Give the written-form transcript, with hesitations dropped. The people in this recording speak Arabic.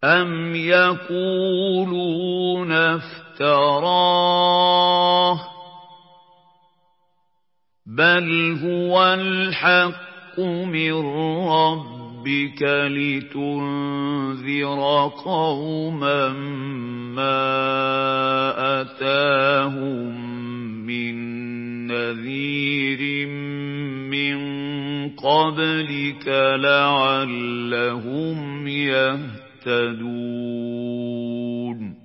أَمْ يَقُولُونَ افْتَرَاهُ ۖ بَلْ هُوَ الْحَقُّ مِن رَّبِّكَ لِتُنذِرَ قَوْمًا مَّا أَتَاهُم مِّن نَّذِيرٍ مِّن قَبْلِكَ لَعَلَّهُمْ يَهْتَدُونَ